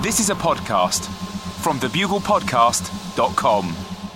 This is a podcast from thebuglepodcast.com.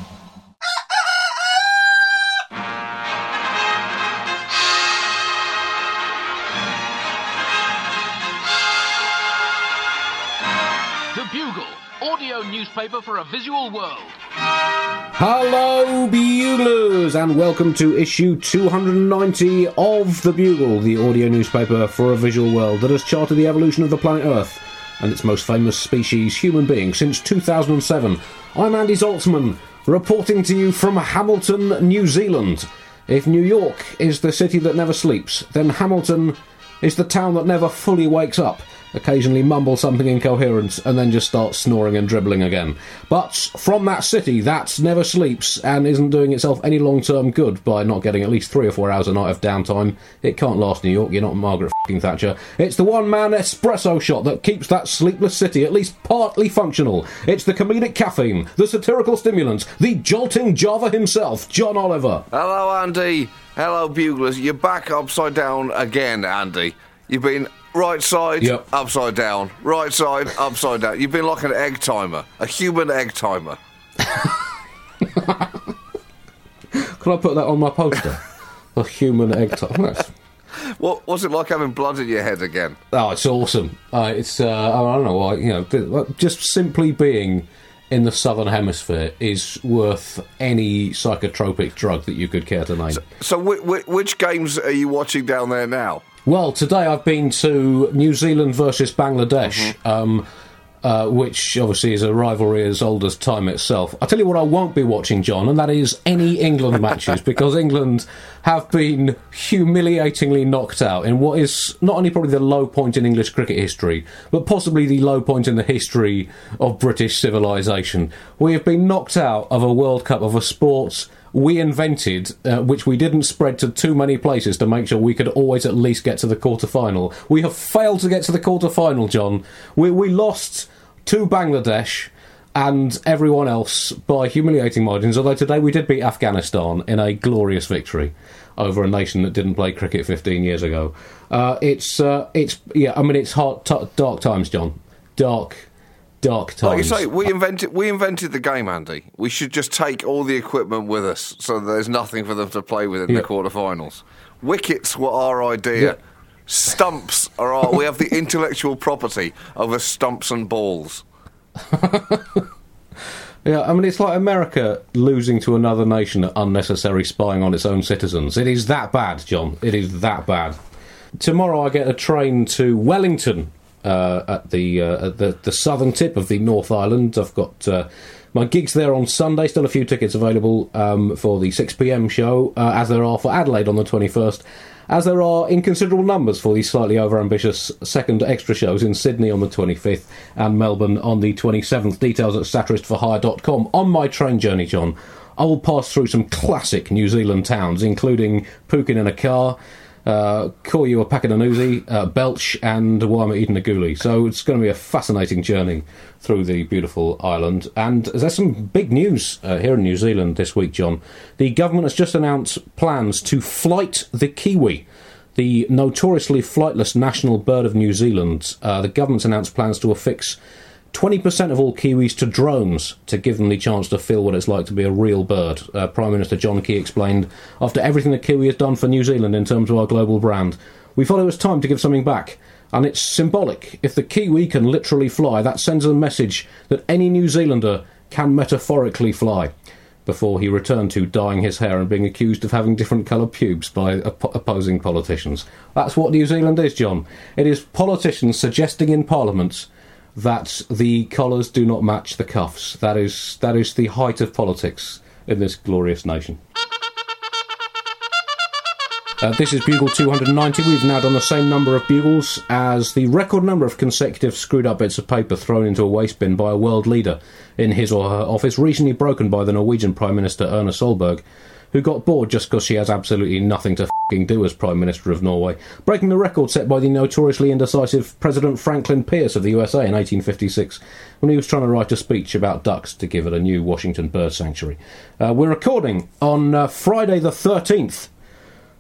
The Bugle, audio newspaper for a visual world. Hello, Buglers, and welcome to issue 290 of The Bugle, the audio newspaper for a visual world that has charted the evolution of the planet Earth and its most famous species, human being, since 2007. I'm Andy Zaltzman, reporting to you from Hamilton, New Zealand. If New York is the city that never sleeps, then Hamilton is the town that never fully wakes up, occasionally mumble something incoherent, and then just start snoring and dribbling again. But from that city that never sleeps and isn't doing itself any long-term good by not getting at least 3 or 4 hours a night of downtime, it can't last, New York. You're not Margaret f***ing Thatcher. It's the one-man espresso shot that keeps that sleepless city at least partly functional. It's the comedic caffeine, the satirical stimulant, the jolting Java himself, John Oliver. Hello, Andy. Hello, Buglers. You're back upside down again, Andy. You've been right side, Yep. upside down. Right side, upside down. You've been like an egg timer. A human egg timer. Can I put that on my poster? A human egg timer. What's it like having blood in your head again? Oh, it's awesome. I don't know why, just simply being in the southern hemisphere is worth any psychotropic drug that you could care to name. So which games are you watching down there now? Well, today I've been to New Zealand versus Bangladesh, which obviously is a rivalry as old as time itself. I'll tell you what I won't be watching, John, and that is any England matches, because England have been humiliatingly knocked out in what is not only probably the low point in English cricket history, but possibly the low point in the history of British civilization. We have been knocked out of a World Cup, of a sport we invented, which we didn't spread to too many places to make sure we could always at least get to the quarter-final. We have failed to get to the quarter-final, John. We lost to Bangladesh and everyone else by humiliating margins, although today we did beat Afghanistan in a glorious victory over a nation that didn't play cricket 15 years ago. It's hard, dark times, John. Dark times. Like you say, we invented the game, Andy. We should just take all the equipment with us so that there's nothing for them to play with in the quarterfinals. Wickets were our idea. Yeah. Stumps we have the intellectual property over stumps and balls. Yeah, I mean, it's like America losing to another nation at unnecessary spying on its own citizens. It is that bad, John. It is that bad. Tomorrow I get a train to Wellington, at the southern tip of the North Island. I've got my gigs there on Sunday. Still a few tickets available for the 6 p.m. show, as there are for Adelaide on the 21st, as there are in considerable numbers for the slightly over-ambitious second extra shows in Sydney on the 25th and Melbourne on the 27th. Details at satiristforhire.com. On my train journey, John, I will pass through some classic New Zealand towns, including Pookin in a Car, Koryu a Pakenanouzi, Belch and Waima-Eden-Aguli. So it's going to be a fascinating journey through the beautiful island. And there's some big news here in New Zealand this week, John. The government has just announced plans to flight the kiwi, the notoriously flightless national bird of New Zealand. The government's announced plans to affix 20% of all Kiwis to drones to give them the chance to feel what it's like to be a real bird. Prime Minister John Key explained, after everything the Kiwi has done for New Zealand in terms of our global brand, we thought it was time to give something back. And it's symbolic. If the Kiwi can literally fly, that sends a message that any New Zealander can metaphorically fly. Before he returned to dyeing his hair and being accused of having different coloured pubes by opposing politicians. That's what New Zealand is, John. It is politicians suggesting in Parliament that the collars do not match the cuffs. That is the height of politics in this glorious nation. This is Bugle 290. We've now done the same number of bugles as the record number of consecutive screwed up bits of paper thrown into a waste bin by a world leader in his or her office, recently broken by the Norwegian Prime Minister Erna Solberg, who got bored just because she has absolutely nothing to do as Prime Minister of Norway, breaking the record set by the notoriously indecisive President Franklin Pierce of the USA in 1856, when he was trying to write a speech about ducks to give it a new Washington bird sanctuary. We're recording on Friday the 13th,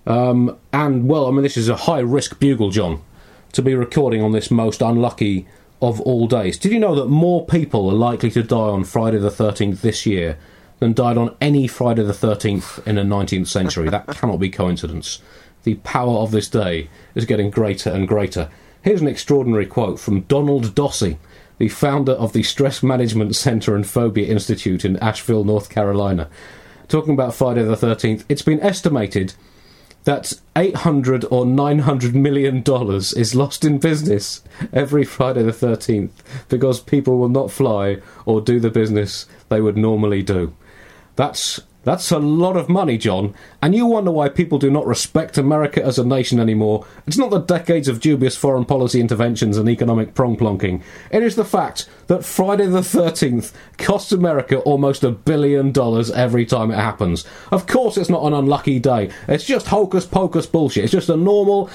and, well, I mean, this is a high-risk bugle, John, to be recording on this most unlucky of all days. Did you know that more people are likely to die on Friday the 13th this year than died on any Friday the 13th in the 19th century? That cannot be coincidence. The power of this day is getting greater and greater. Here's an extraordinary quote from Donald Dossey, the founder of the Stress Management Center and Phobia Institute in Asheville, North Carolina. Talking about Friday the 13th, it's been estimated that $800 or $900 million is lost in business every Friday the 13th because people will not fly or do the business they would normally do. That's a lot of money, John, and you wonder why people do not respect America as a nation anymore. It's not the decades of dubious foreign policy interventions and economic prong-plonking. It is the fact that Friday the 13th costs America almost $1 billion every time it happens. Of course it's not an unlucky day. It's just hocus-pocus bullshit. It's just a normal...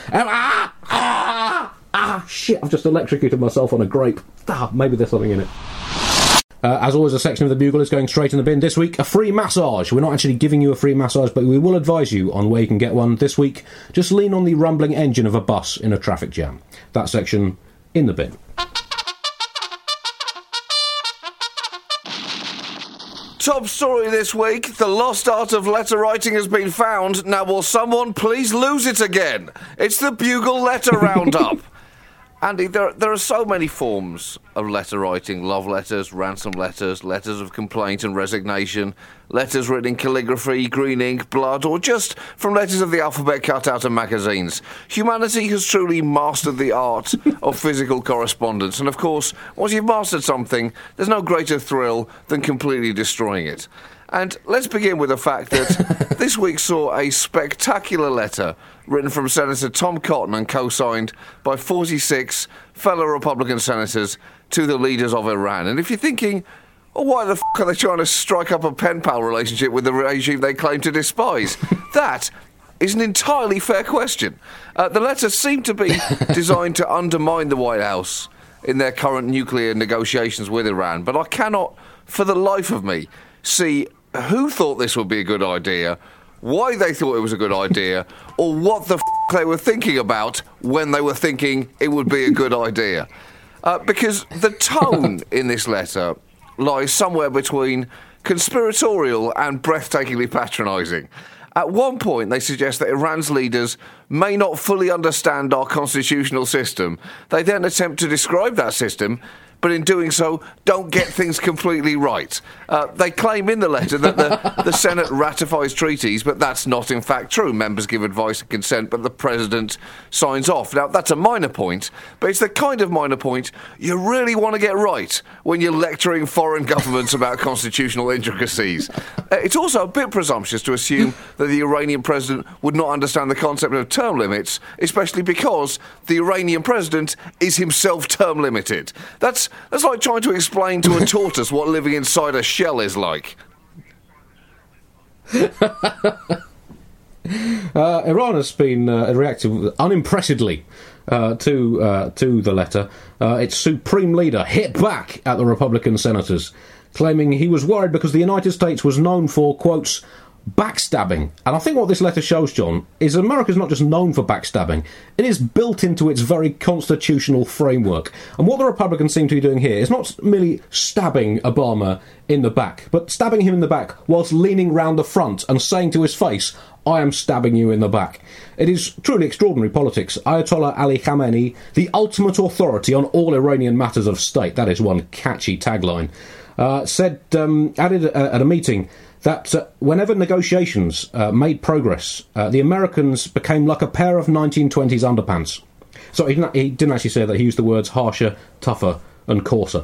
shit, I've just electrocuted myself on a grape. Maybe there's something in it. As always, a section of the Bugle is going straight in the bin. This week, a free massage. We're not actually giving you a free massage, but we will advise you on where you can get one. This week, just lean on the rumbling engine of a bus in a traffic jam. That section, in the bin. Top story this week, the lost art of letter writing has been found. Now will someone please lose it again? It's the Bugle Letter Roundup. Andy, there are so many forms of letter writing: love letters, ransom letters, letters of complaint and resignation, letters written in calligraphy, green ink, blood, or just from letters of the alphabet cut out of magazines. Humanity has truly mastered the art of physical correspondence, and of course, once you've mastered something, there's no greater thrill than completely destroying it. And let's begin with the fact that this week saw a spectacular letter written from Senator Tom Cotton and co-signed by 46 fellow Republican senators to the leaders of Iran. And if you're thinking, oh, why the f*** are they trying to strike up a pen-pal relationship with the regime they claim to despise? That is an entirely fair question. The letter seemed to be designed to undermine the White House in their current nuclear negotiations with Iran, but I cannot, for the life of me, see who thought this would be a good idea, why they thought it was a good idea, or what the f*** they were thinking about when they were thinking it would be a good idea. Because the tone in this letter lies somewhere between conspiratorial and breathtakingly patronising. At one point, they suggest that Iran's leaders may not fully understand our constitutional system. They then attempt to describe that system, but in doing so, don't get things completely right. They claim in the letter that the Senate ratifies treaties, but that's not in fact true. Members give advice and consent, but the President signs off. Now, that's a minor point, but it's the kind of minor point you really want to get right when you're lecturing foreign governments about constitutional intricacies. It's also a bit presumptuous to assume that the Iranian President would not understand the concept of term limits, especially because the Iranian President is himself term limited. That's like trying to explain to a tortoise what living inside a shell is like. Iran has been reacted unimpressedly to the letter. Its supreme leader hit back at the Republican senators, claiming he was worried because the United States was known for, quotes, backstabbing. And I think what this letter shows, John, is America's not just known for backstabbing, it is built into its very constitutional framework. And what the Republicans seem to be doing here is not merely stabbing Obama in the back, but stabbing him in the back whilst leaning round the front and saying to his face, I am stabbing you in the back. It is truly extraordinary politics. Ayatollah Ali Khamenei, the ultimate authority on all Iranian matters of state, that is one catchy tagline, added at a meeting that whenever negotiations made progress, the Americans became like a pair of 1920s underpants. So he didn't actually say that. He used the words harsher, tougher, and coarser.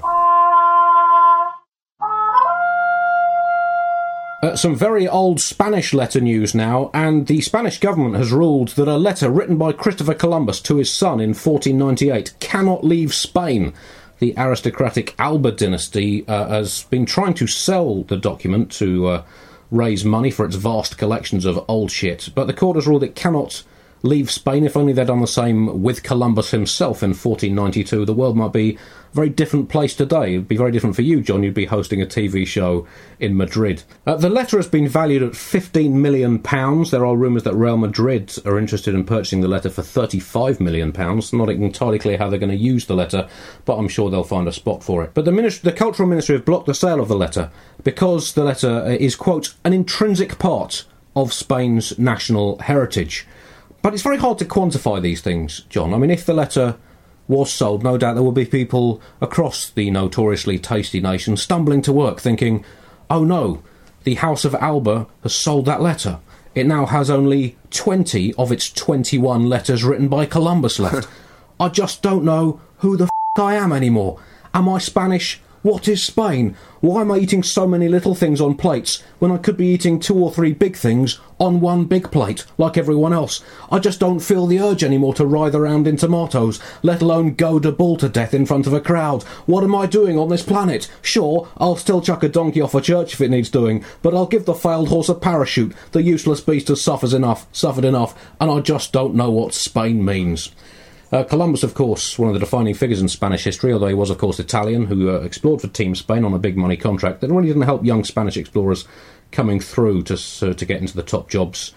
Some very old Spanish letter news now, and the Spanish government has ruled that a letter written by Christopher Columbus to his son in 1498 cannot leave Spain. The aristocratic Alba dynasty has been trying to sell the document to raise money for its vast collections of old shit, but the court has ruled it cannot leave Spain. If only they'd done the same with Columbus himself in 1492, the world might be a very different place today. It'd be very different for you, John. You'd be hosting a TV show in Madrid. The letter has been valued at £15 million. There are rumours that Real Madrid are interested in purchasing the letter for £35 million. Not entirely clear how they're going to use the letter, but I'm sure they'll find a spot for it. But the Cultural Ministry have blocked the sale of the letter because the letter is, quote, an intrinsic part of Spain's national heritage. But it's very hard to quantify these things, John. I mean, if the letter was sold, no doubt there will be people across the notoriously tasty nation stumbling to work thinking, oh no, the House of Alba has sold that letter. It now has only 20 of its 21 letters written by Columbus left. I just don't know who the I am anymore. Am I Spanish? What is Spain? Why am I eating so many little things on plates when I could be eating 2 or 3 big things on one big plate, like everyone else? I just don't feel the urge anymore to writhe around in tomatoes, let alone goad a bull to death in front of a crowd. What am I doing on this planet? Sure, I'll still chuck a donkey off a church if it needs doing, but I'll give the failed horse a parachute. The useless beast has suffered enough, and I just don't know what Spain means. Columbus, of course, one of the defining figures in Spanish history, although he was, of course, Italian, who explored for Team Spain on a big money contract that really didn't help young Spanish explorers coming through to get into the top jobs.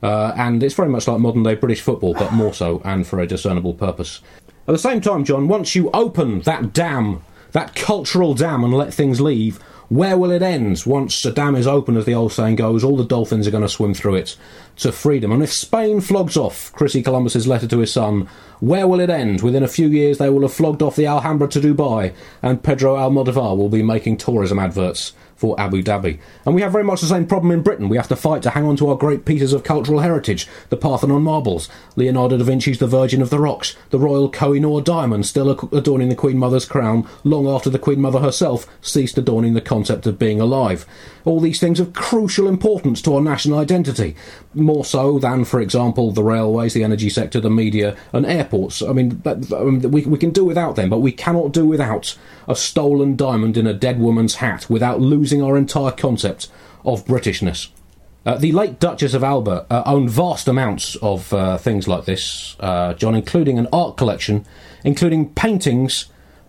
And it's very much like modern-day British football, but more so, and for a discernible purpose. At the same time, John, once you open that dam, that cultural dam, and let things leave, where will it end? Once a dam is open, as the old saying goes, all the dolphins are going to swim through it to freedom. And if Spain flogs off Chrissy Columbus's letter to his son, where will it end? Within a few years they will have flogged off the Alhambra to Dubai, and Pedro Almodovar will be making tourism adverts for Abu Dhabi. And we have very much the same problem in Britain. We have to fight to hang on to our great pieces of cultural heritage, the Parthenon marbles, Leonardo da Vinci's The Virgin of the Rocks, the Royal Koh-i-Noor diamond still adorning the Queen Mother's crown long after the Queen Mother herself ceased adorning the concept of being alive. All these things of crucial importance to our national identity, more so than, for example, the railways, the energy sector, the media and airports. I mean, we can do without them, but we cannot do without a stolen diamond in a dead woman's hat without losing our entire concept of Britishness. The late Duchess of Alba owned vast amounts of things like this, John, including an art collection, including paintings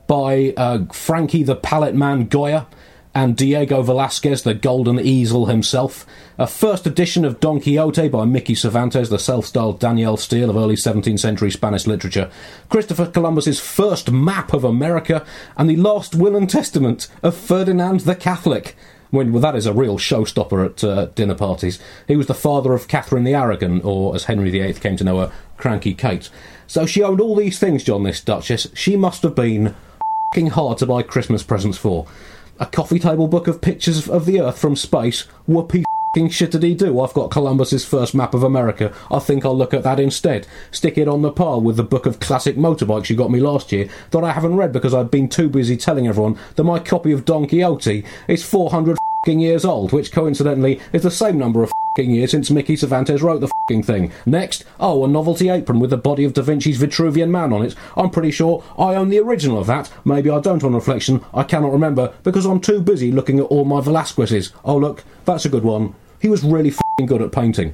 by Frankie the Palette Man Goya and Diego Velázquez, the Golden Easel himself, a first edition of Don Quixote by Mickey Cervantes, the self-styled Danielle Steele of early 17th century Spanish literature, Christopher Columbus's first map of America, and the last will and testament of Ferdinand the Catholic. Well, that is a real showstopper at dinner parties. He was the father of Catherine the Arrogant, or as Henry VIII came to know her, Cranky Kate. So she owned all these things, John, this Duchess. She must have been f***ing hard to buy Christmas presents for. A coffee table book of pictures of the Earth from space? Whoopee f***ing shittity-do. I've got Columbus's first map of America. I think I'll look at that instead. Stick it on the pile with the book of classic motorbikes you got me last year that I haven't read because I've been too busy telling everyone that my copy of Don Quixote is 400 f***ing years old, which coincidentally is the same number of f***ing years since Mickey Cervantes wrote the f***ing thing. Next, a novelty apron with the body of Da Vinci's Vitruvian Man on it. I'm pretty sure I own the original of that. Maybe I don't on reflection. I cannot remember because I'm too busy looking at all my Velázquez's. Oh look, that's a good one. He was really f***ing good at painting.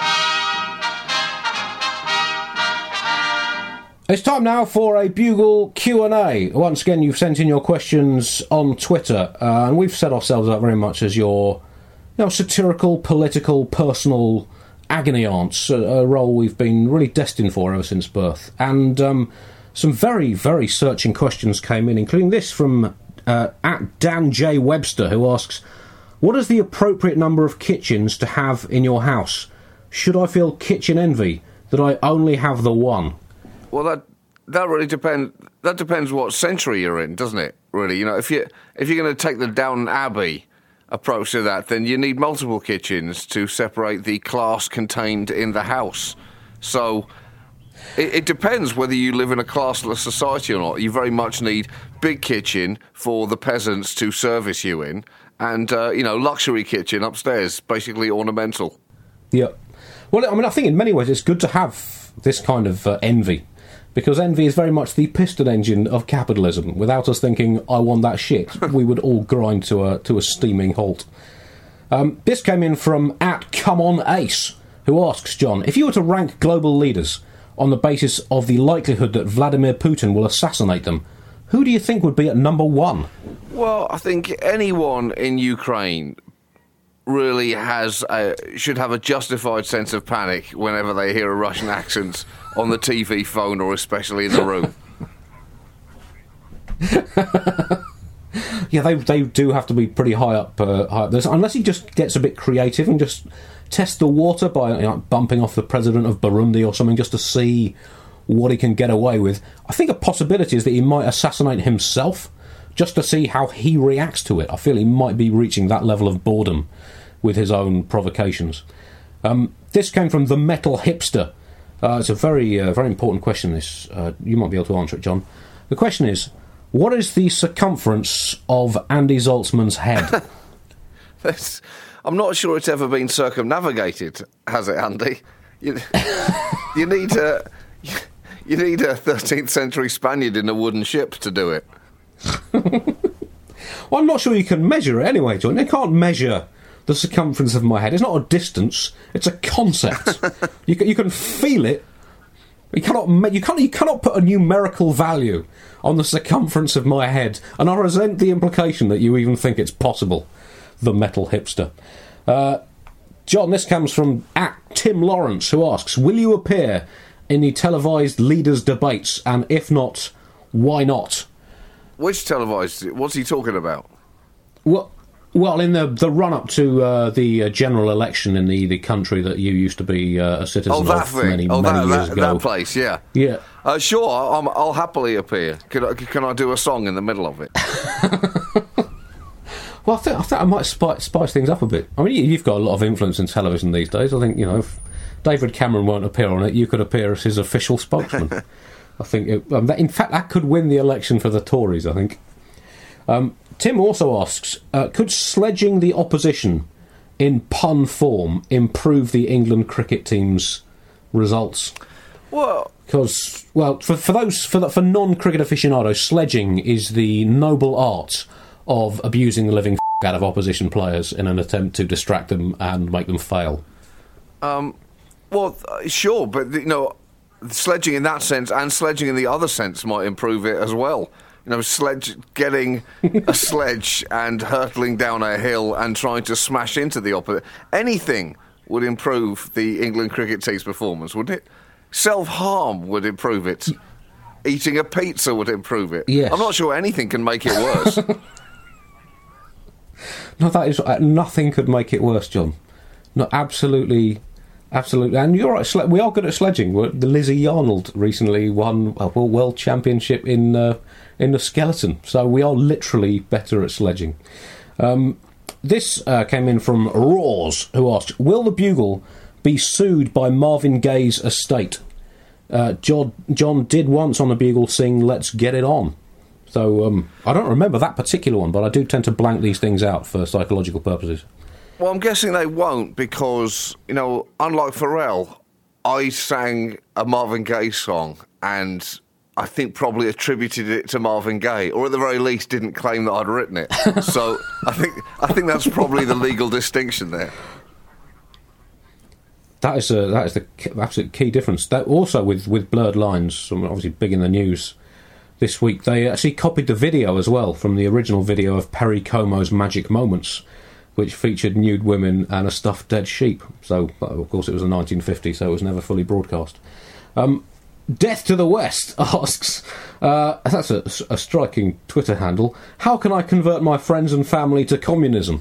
It's time now for a Bugle Q&A. Once again, you've sent in your questions on Twitter, and we've set ourselves up very much as your satirical, political, personal agony aunts, a role we've been really destined for ever since birth. And some very, very searching questions came in, including this from at Dan J. Webster, who asks, what is the appropriate number of kitchens to have in your house? Should I feel kitchen envy that I only have the one? Well, that really depends. That depends what century you're in, doesn't it? Really, if you're going to take the Downton Abbey approach to that, then you need multiple kitchens to separate the class contained in the house. So it depends whether you live in a classless society or not. You very much need big kitchen for the peasants to service you in, and luxury kitchen upstairs, basically ornamental. Yeah. Well, I mean, I think in many ways it's good to have this kind of envy. Because envy is very much the piston engine of capitalism. Without us thinking, I want that shit, we would all grind to a steaming halt. This came in from @ComeOnAce, who asks, John, if you were to rank global leaders on the basis of the likelihood that Vladimir Putin will assassinate them, who do you think would be at number one? Well, I think anyone in Ukraine really should have a justified sense of panic whenever they hear a Russian accent on the TV phone or especially in the room. Yeah, they do have to be pretty high up. Unless he just gets a bit creative and just tests the water by bumping off the president of Burundi or something just to see what he can get away with. I think a possibility is that he might assassinate himself just to see how he reacts to it. I feel he might be reaching that level of boredom with his own provocations. This came from the Metal Hipster. It's a very important question, this. You might be able to answer it, John. The question is, what is the circumference of Andy Zaltzman's head? I'm not sure it's ever been circumnavigated, has it, Andy? You need a 13th century Spaniard in a wooden ship to do it. Well, I'm not sure you can measure it anyway, John. You can't measure the circumference of my head. It's not a distance, it's a concept. You can feel it. You cannot put a numerical value on the circumference of my head, and I resent the implication that you even think it's possible. The Metal Hipster. John, this comes from @Tim Lawrence, who asks, will you appear in the televised leaders' debates, and if not, why not? Which televised? What's he talking about? Well, in the run-up to the general election in the country that you used to be a citizen of many years ago. That place, yeah. Yeah. Sure, I'll happily appear. Can I do a song in the middle of it? Well, I think I might spice things up a bit. I mean, you've got a lot of influence in television these days. I think, if David Cameron won't appear on it, you could appear as his official spokesman. I think, in fact, that could win the election for the Tories, I think. Tim also asks, could sledging the opposition in pun form improve the England cricket team's results? Well, because, for non-cricket aficionados, sledging is the noble art of abusing the living out of opposition players in an attempt to distract them and make them fail. Sure, but sledging in that sense and sledging in the other sense might improve it as well. Getting a sledge and hurtling down a hill and trying to smash into the opposite. Anything would improve the England cricket team's performance, wouldn't it? Self-harm would improve it. Eating a pizza would improve it. Yes. I'm not sure anything can make it worse. No, that is... nothing could make it worse, John. No, absolutely... And you're right, we are good at sledging. The Lizzie Arnold recently won a world championship in the skeleton, so we are literally better at sledging. This came in from Roars, who asked, will the Bugle be sued by Marvin Gaye's estate? John did once on the Bugle sing Let's Get It On. So I don't remember that particular one, but I do tend to blank these things out for psychological purposes. Well, I'm guessing they won't because, unlike Pharrell, I sang a Marvin Gaye song and I think probably attributed it to Marvin Gaye, or at the very least didn't claim that I'd written it. So I think that's probably the legal distinction there. That is the absolute key difference. That also with Blurred Lines, obviously big in the news this week, they actually copied the video as well from the original video of Perry Como's Magic Moments, which featured nude women and a stuffed dead sheep. So, of course, it was the 1950s, so it was never fully broadcast. Death to the West asks, that's a striking Twitter handle, how can I convert my friends and family to communism?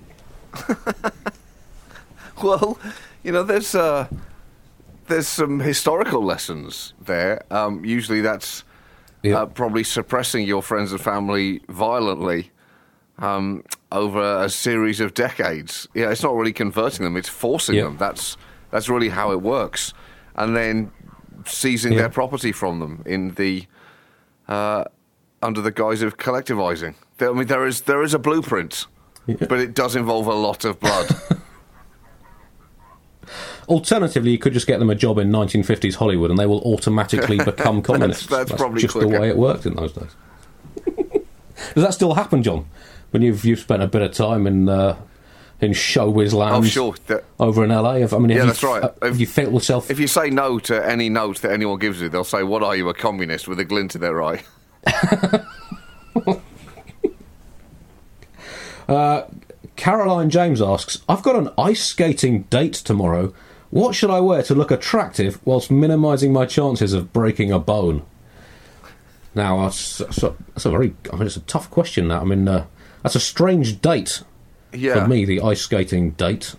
Well, there's some historical lessons there. Usually that's probably suppressing your friends and family violently over a series of decades. Yeah, it's not really converting them, it's forcing them. That's really how it works. And then seizing their property from them in the under the guise of collectivising. I mean, there is a blueprint, but it does involve a lot of blood. Alternatively, you could just get them a job in 1950s Hollywood and they will automatically become communists. That's probably just quicker. The way it worked in those days. Does that still happen, John? When you've spent a bit of time in in showbiz land. Oh, sure. Over in LA. That's right. Have you felt yourself? If you say no to any note that anyone gives you, they'll say, "What are you, a communist?" with a glint in their eye. Caroline James asks, I've got an ice skating date tomorrow. What should I wear to look attractive whilst minimising my chances of breaking a bone? Now, that's a very... it's a tough question, that. That's a strange date for me, the ice skating date.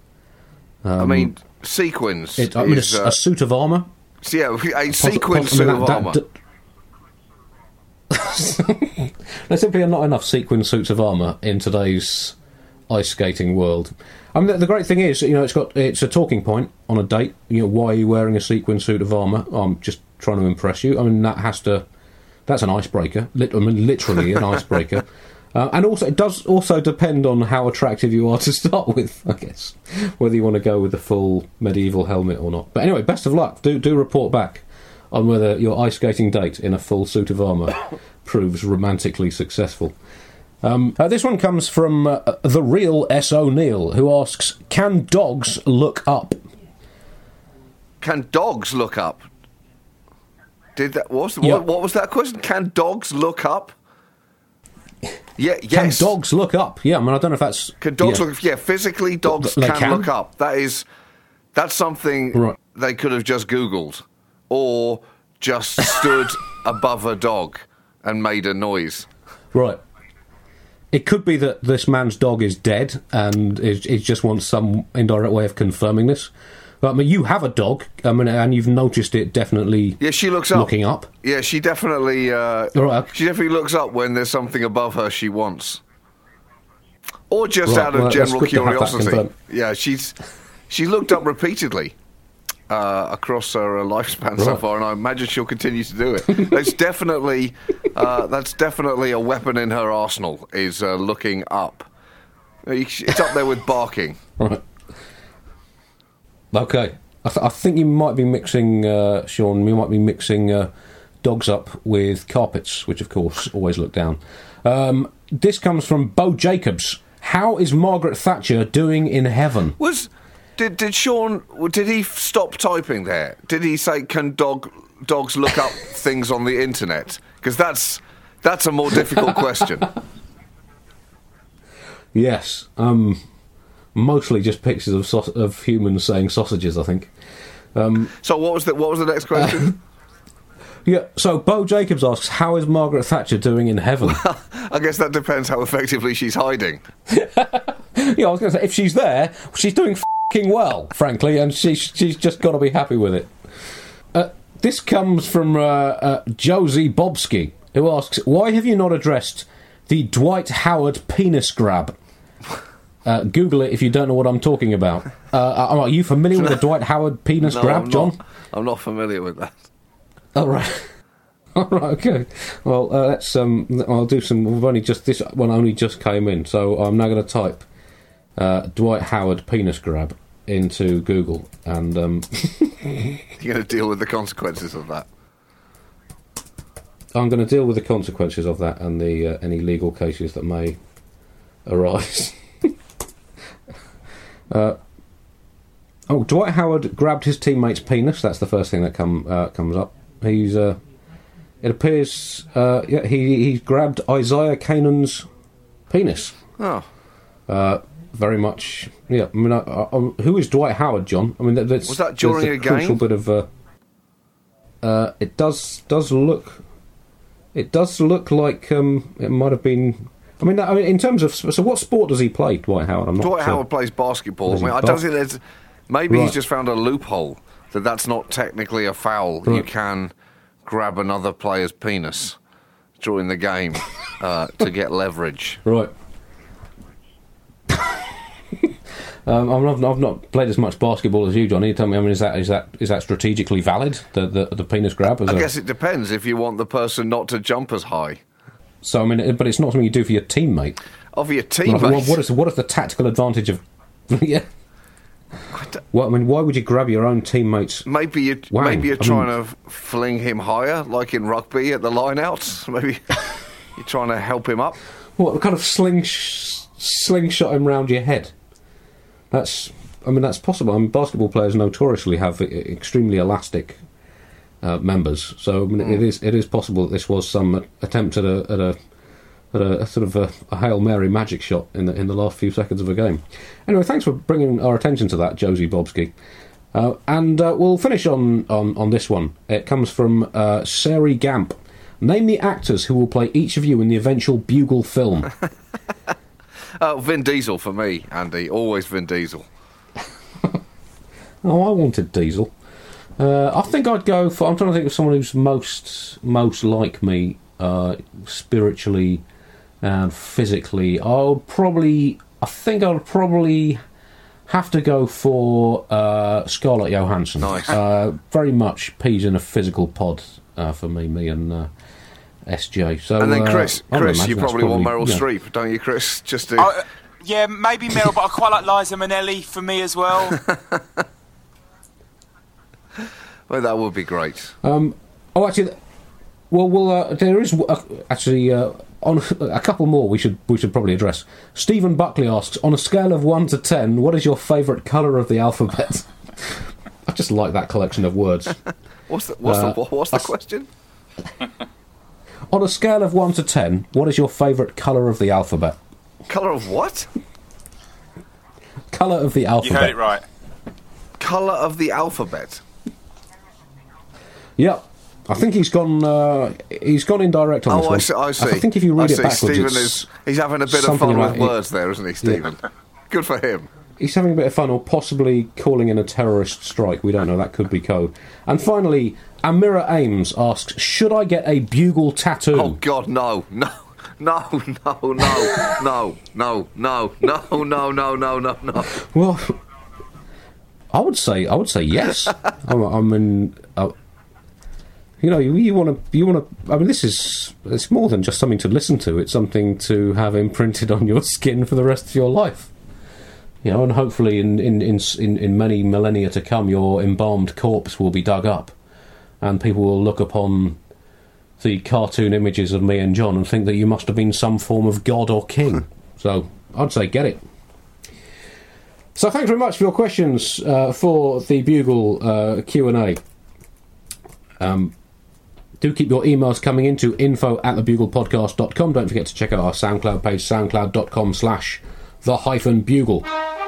Sequins. A suit of armour. Yeah, a sequin suit of armour. There simply are not enough sequin suits of armour in today's ice skating world. The great thing is, it's a talking point on a date. Why are you wearing a sequin suit of armour? I'm just trying to impress you. That's an icebreaker. Literally an icebreaker. And also, it does also depend on how attractive you are to start with, I guess, whether you want to go with the full medieval helmet or not. But anyway, best of luck. Do report back on whether your ice skating date in a full suit of armour proves romantically successful. This one comes from the real S. O'Neill, who asks, can dogs look up? Can dogs look up? What was that question? Can dogs look up? Yeah, yes. Can dogs look up? Yeah, I don't know if that's... Can dogs look up? Yeah, physically dogs can look up. That's something they could have just Googled. Or just stood above a dog and made a noise. Right. It could be that this man's dog is dead and it just wants some indirect way of confirming this. But you have a dog, and you've noticed it definitely. Yeah, she looks up. Looking up. Yeah, she definitely. She definitely looks up when there's something above her she wants, or just out of general curiosity. Yeah, she's looked up repeatedly across her lifespan so far, and I imagine she'll continue to do it. That's definitely a weapon in her arsenal. Is looking up. It's up there with barking. Right. Okay, I think you might be mixing, Sean. You might be mixing dogs up with carpets, which of course always look down. This comes from Bo Jacobs. How is Margaret Thatcher doing in heaven? Did Sean? Did he stop typing there? Did he say, "Can dogs look up things on the internet"? Because that's a more difficult question. Yes. Mostly just pictures of humans saying sausages, I think. So what was the next question? Yeah, so Bo Jacobs asks, how is Margaret Thatcher doing in heaven? Well, I guess that depends how effectively she's hiding. Yeah, I was going to say, if she's there, she's doing f***ing well, frankly, and she's just got to be happy with it. This comes from Josie Bobsky, who asks, why have you not addressed the Dwight Howard penis grab? Google it if you don't know what I'm talking about. Are you familiar with the Dwight Howard penis grab, John? I'm not familiar with that. Oh, right. All right, okay. Well, let's. I'll do some. This one only just came in, so I'm now going to type Dwight Howard penis grab into Google, and you're going to deal with the consequences of that. I'm going to deal with the consequences of that and the any legal cases that may arise. Dwight Howard grabbed his teammate's penis. That's the first thing that comes up. He's. It appears. He grabbed Isaiah Kanan's penis. Oh. Very much. Yeah. I mean, who is Dwight Howard, John? I mean, was that during a game? Crucial bit of. It does look. It does look like it might have been. I mean, in terms of... So what sport does he play, Dwight Howard? I'm not Dwight sure. Howard plays basketball. I don't think there's... Maybe he's just found a loophole that's not technically a foul. Right. You can grab another player's penis during the game to get leverage. Right. I've not played as much basketball as you, Johnny. You tell me, I mean, is that strategically valid, the penis grab? I guess it depends if you want the person not to jump as high. So, I mean, but it's not something you do for your teammate. Oh, for your teammate? What is the tactical advantage of... Yeah. Well, I mean, why would you grab your own teammate's... Maybe you're trying to fling him higher, like in rugby at the line-outs. Maybe you're trying to help him up. What, kind of slingshot him round your head? That's possible. I mean, basketball players notoriously have extremely elastic members, so I mean, it is possible that this was some attempt at a sort of a Hail Mary magic shot in the last few seconds of a game. Anyway, thanks for bringing our attention to that, Josie Bobski. And we'll finish on this one. It comes from Sari Gamp. Name the actors who will play each of you in the eventual Bugle film. Vin Diesel for me, Andy. Always Vin Diesel. Oh, I wanted Diesel. I think I'd go for... I'm trying to think of someone who's most like me, spiritually and physically. I think I'll probably have to go for Scarlett Johansson. Nice. Very much peas in a physical pod for me and SJ. So, and then Chris, you probably want Meryl yeah. Streep, don't you, Chris? Just to... yeah, maybe Meryl, but I quite like Liza Minnelli for me as well. Well, that would be great. Actually, there is on a couple more we should probably address. Stephen Buckley asks, on a scale of 1 to 10, what is your favourite colour of the alphabet? I just like that collection of words. What's the question? On a scale of 1 to 10, what is your favourite colour of the alphabet? Colour of what? Colour of the alphabet. You heard it right. Colour of the alphabet. Yep. I think he's gone indirect on this one. I see. I think if you read it backwards, Stephen he's having a bit of fun with words there, isn't he, Stephen? Yeah. Good for him. He's having a bit of fun, or possibly calling in a terrorist strike. We don't know. That could be code. And finally, Amira Ames asks, should I get a bugle tattoo? Oh, God, no. Well, I would say yes. You want to. I mean, it's more than just something to listen to. It's something to have imprinted on your skin for the rest of your life. And hopefully in many millennia to come, your embalmed corpse will be dug up, and people will look upon the cartoon images of me and John and think that you must have been some form of god or king. So I'd say get it. So thanks very much for your questions for the Bugle Q&A. Do keep your emails coming in to info@thebuglepodcast.com. Don't forget to check out our SoundCloud page, soundcloud.com/the-bugle.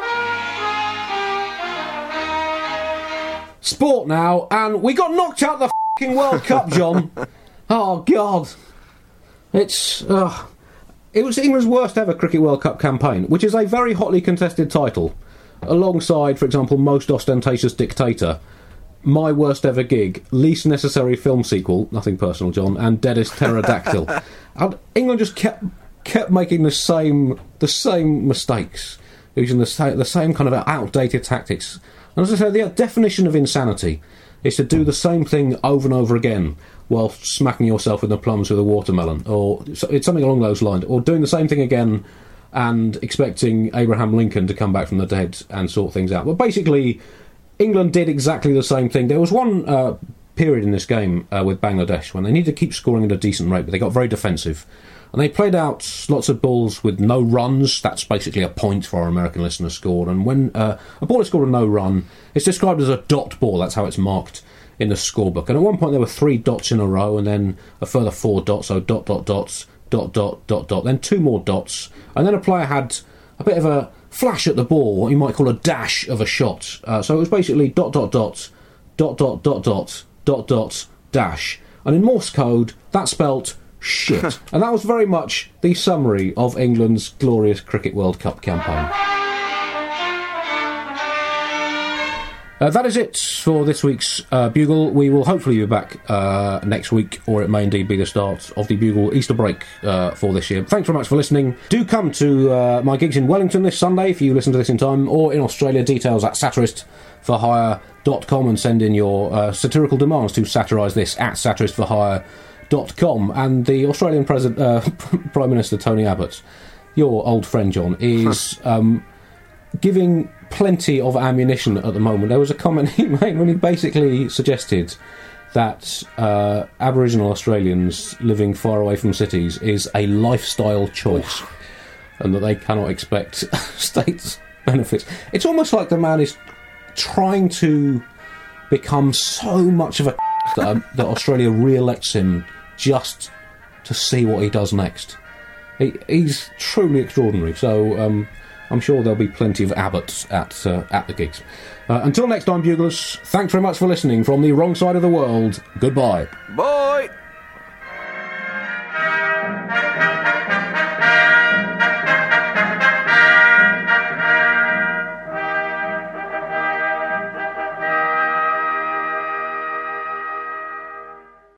Sport now, and we got knocked out the f***ing World Cup, John. Oh, God. It was England's worst ever Cricket World Cup campaign, which is a very hotly contested title, alongside, for example, Most Ostentatious Dictator, My Worst Ever Gig, Least Necessary Film Sequel, nothing personal, John, and Deadest Pterodactyl. And England just kept making the same mistakes, using the same kind of outdated tactics. And as I say, the definition of insanity is to do the same thing over and over again while smacking yourself in the plums with a watermelon, or it's something along those lines, or doing the same thing again and expecting Abraham Lincoln to come back from the dead and sort things out. But basically, England did exactly the same thing. There was one period in this game with Bangladesh when they needed to keep scoring at a decent rate, but they got very defensive. And they played out lots of balls with no runs. That's basically a point for our American listeners scored. And when a ball is scored with no run, it's described as a dot ball. That's how it's marked in the scorebook. And at one point there were 3 dots in a row, and then a further 4 dots, so dot, dot, dots, dot, dot, dot, dot, then 2 more dots. And then a player had a bit of a flash at the ball, what you might call a dash of a shot. So it was basically dot, dot, dot, dot, dot, dot, dot, dot, dot, dash. And in Morse code, that spelt shit. And that was very much the summary of England's glorious Cricket World Cup campaign. That is it for this week's Bugle. We will hopefully be back next week, or it may indeed be the start of the Bugle Easter break for this year. Thanks very much for listening. Do come to my gigs in Wellington this Sunday if you listen to this in time, or in Australia. Details at satiristforhire.com, and send in your satirical demands to satirise this at satiristforhire.com. And the Australian Prime Minister Tony Abbott, your old friend John, is giving plenty of ammunition at the moment. There was a comment he made when he basically suggested that Aboriginal Australians living far away from cities is a lifestyle choice, and that they cannot expect states benefits. It's almost like the man is trying to become so much of a that Australia re-elects him just to see what he does next. He's truly extraordinary, so I'm sure there'll be plenty of Abbots at the gigs. Until next time, Buglers, thanks very much for listening from the wrong side of the world. Goodbye. Bye!